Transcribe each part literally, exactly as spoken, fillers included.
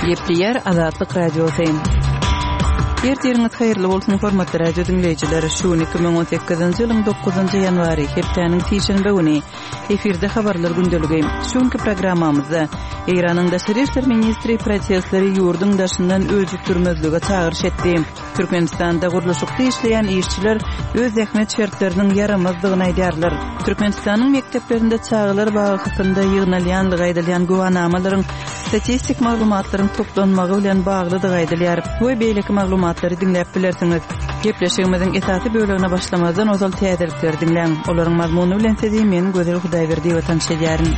Ýepdiýär Azatlyk radiosu. Ertirňiz haýyrly bolsun hormatly radio dinleýijileri. Şu iki bin on sekizinji ýylyň dokuzynjy ýanwary hepdeniň tişenbe güni efirde habarlar gündəligi. Şuňky programmamyzda Iranyň daşary işler ministri protestleri ýurdun daşyndan özükdürmezlige çağırış etdi. Türkmenistanda guruluşykda işleýän işçiler öz zähmet şertleriniň yaramazdygyny aýdýarlar. Türkmenistanyň mekdeplerinde çağılar bagysynda ýygnalýan gaýdalýan guwanamalaryň statistik maglumatlaryň toplanmagy bilen baglydygy aýdylýar. Bu beýleki maglumatlary dinläp bilersiňiz. Gepleşigimiziň esasy bölügine başlamazdan ozal täzelikleri dinläň. Olaryň mazmuny bilen sizi men Gözel Hudaýberdi we tanışýaryn.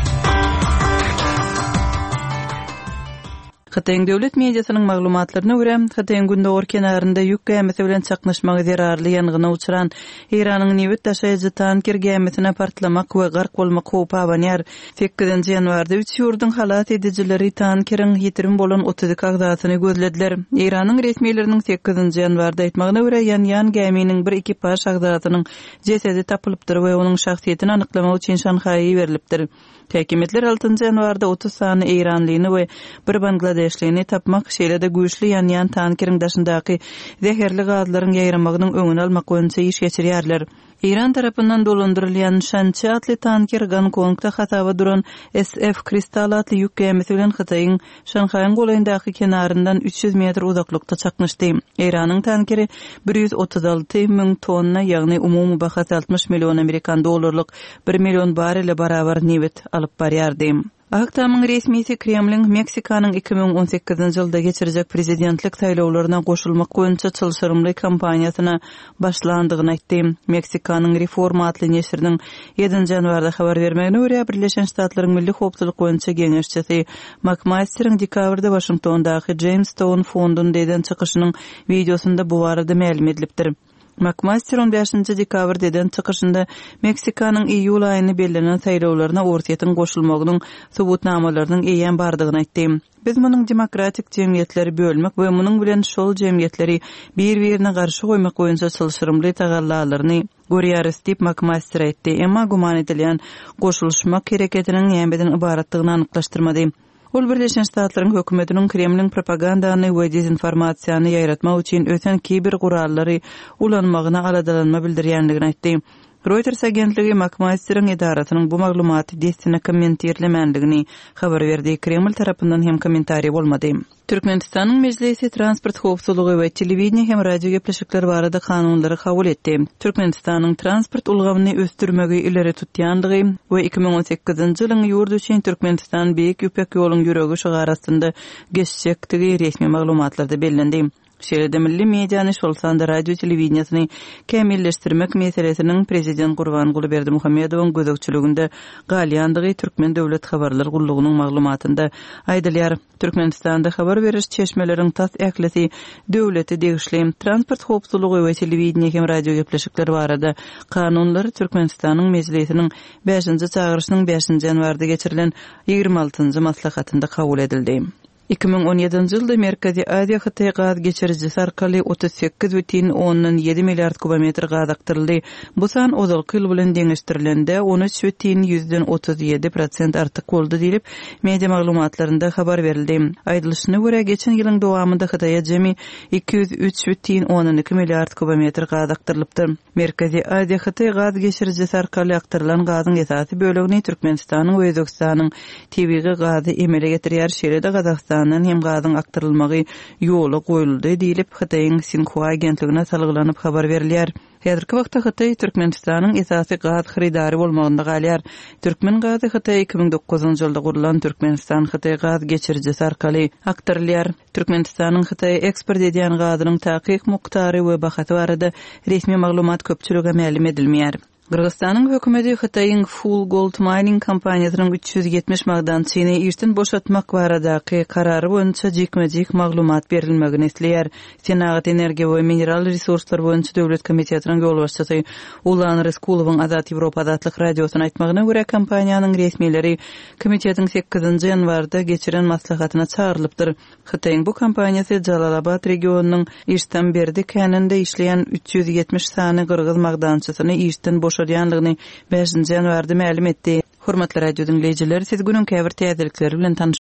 Xitayň döwlet mediasynyň maglumatlaryna görä, Xitayň gündöwür kenarynda ýük gemisi bilen çaknaşmagy zerarly ýangyna uçuran Iranyň newit daşaýjy tanker gemisine partlamak we gark bolmak howpy abanýar. sekizinji ýanwarda üç ýurdun halat edijileri tankeriň ýetirim bolan otuz iki agzatyny gözlediler. Iranyň resmiýetleriniň sekizinji ýanwarda aýtmagyna görä, ýan-ýan geminiň bir ekipaj agzatynyň jesedi tapylypdyr we onuň şahsiýetini anyklamak üçin Şanhaýa berilipdir. Häkimetler altynjy ýanwarda otuz sany Iranlyny we bir Bangladeşlini tapmak şeýle-de güýçli ýan-ýan tankeriň daşyndaky zäherli gazlaryň ýaýramagynyň öňüni almak boýunça iş geçirýärler. İran tarapyndan dolandyrylýan Shanchi atly tanker Gonkongda hataba duran S F Kristal atly ýük gemisi bilen Xitayň Şanhaýyň golandaky kenaryndan üç ýüz metr uzaklykda çaknaşdy. Iranyň tankeri bir ýüz otuz alty miň tonna, ýagny umumy bahasy altmış million Amerikan dollarlyk bir million barrel barabar newit alyp barýardy. Aktamyň resmisi Kremliň Meksikanyň iki bin on sekizinji ýylda geçirecek prezidentlik saýlawlaryna goşulmak boýunça çylşyrymly kampaniýasyna başlandygyny aýtdy. Meksikanyň Reforma atly neşriniň ýedinji ýanwarda habar bermegine görä, Birleşen Ştatlaryň milli howpçylyk boýunça geňeşçisi McMaster'ň dekabrda Washingtondaky Jamestown fondundan deden çykyşynyň videosunda bu barada ma'lum edilipdir. McMaster on beşinji dekabrda eden çykyşynda Meksikanyň iýul aýyny bellenen saýlawlaryna ortaýatyň goşulmagynyň subutnamalarynyň eýen bardygyny aýtdy. Biz munyň demokratik jemgyýetleri bölmek we munyň bilen şol jemgyýetleri bir-birine garşy goýmak boýunça çylşyrymly tagallalaryny görýäris diýip McMaster aýtdy. Emma guman edilýän goşulşmak hereketiniň näbeden ibaratlygyny anyklaşdyrmady. Ol Birleşen Ştatlaryň hökümetiniň Kremliň propagandany we dezinformasiýany ýaýratmak üçin öten kiber gurallary ulanmagyna aladalanma bildirýändigini aýtdy. Reuters agentligi McMaster'ın idarasynyň bu maglumaty destine kommentirlemendigini habar berdi. Kreml tarapyndan hem kommentariýa bolmady. Türkmenistanyň Mejlisi transport howpçylygy we telewiziýa hem radio gepleşikleri barada kanunlary kabul etdi. Türkmenistanyň transport ulgawyny östürmegi ileri tutýandygy we iki bin on sekizinji ýylyň ýurt üçin Türkmenistan beýik ýüpek ýoluň ýüregi şagarasynda geçecekdigi resmi maglumatlarda bellendi. Şeýle-de milli mediýany şolsanda radio telewiziýasyny kämilleşdirmek meselesiniň prezident Gurbanguly Berdimuhammedowyň gözegçiliginde galýandygy Türkmen döwlet habarlar gullugynyň maglumatynda aýdylýar. Türkmenistanda habar beriş çeşmeleriň tas äklesi döwleti degişli transport howpçylygy we telewiziýa hem radio gepleşikleri barada kanunlary Türkmenistanyň mejlisiniň beşinji çağırışynyň beşinji ýanwarda geçirilen ýygrimi altynjy maslahatynda kabul edildi. iki bin on ýedinji ýylda Merkezi Aziýa Xitay gaz geçirjisi arkaly otuz sekiz butun ondan ýedi milliard kubometr gaz aktyryldy. Bu san ozalky ýyl bilen deňeşdirilende on üç butun ýüzden otuz ýedi prosent artyk boldy diýip media maglumatlarynda habar berildi. Aýdylyşyna görä geçen ýylyň dowamında Xitaýa jemi iki ýüz üç butun ondan iki milliard kubometr gaz aktyrylypdyr. Merkezi Aziýa Xitay gaz geçirjisi arkaly aktyrylan gazyň esasy bölegini Türkmenistanyň we Özbekistanyň tebigy gazy emele getirýär. Şeýle-de Gazakystan hem gazyň aktyrylmagy ýola goýuldy diýilip Xitaýyň Sinhua agentligine salgylanyp habar berilýär. Häzirki wagtda Xitay Türkmenistanyň esasy gaz xaridary bolmagynda galýar. Türkmen gazy Xitay iki bin dokuzynjy ýylda gurulan Türkmenistan Xitay gaz geçirjisi arkaly aktyrylýar. Türkmenistanyň Xitay eksport edýän gazynyň takyk muktary we bahasy barada resmi maglumat köpçülige ma'lum edilmeýär. Kırgızstanyň hökümeti Xitaýyň Full Gold Mining kompaniýasynyň üç ýüz ýetmiş magdançyny işden boşatmak baradaky karary boýunça jekmejek maglumat berilmegini isleýär. Senat Energiýa we Mineral Resurslar boýunça döwlet komitetining ýol başçysy Ulan Reskulowyň Azat Ýewropa Azatlyk radiosyna aýtmagyna görä kompaniýanyň resmiýetleri komitetiň sekizinji ýanwarda geçiren maslahatyna çağrylypdyr. Xitaýyň bu kompaniýasy Jalalabad regionunyň işden berdi käninde işleýän üç ýüz ýetmiş sany kırgız magdançysyny işden boşalýanlygyny beşinji ýanwarda ma'lum etdi. Hormatly radio dinleýijiler, siz günüň käbir täzelikleri bilen